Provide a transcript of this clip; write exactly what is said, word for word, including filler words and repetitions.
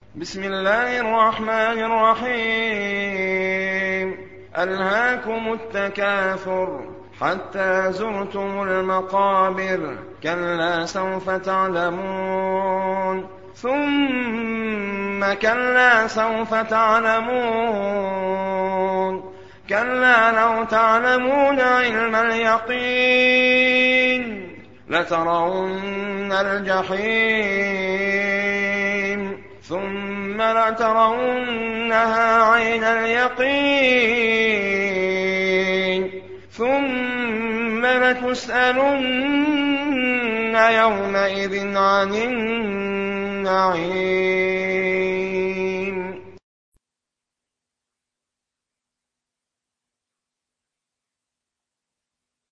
بسم الله الرحمن الرحيم ألهاكم التكاثر حتى زرتم المقابر كلا سوف تعلمون ثم كلا سوف تعلمون كلا لو تعلمون علم اليقين لترون الجحيم ثم لترونها عين اليقين ثم لتسألن يومئذ عن النعيم.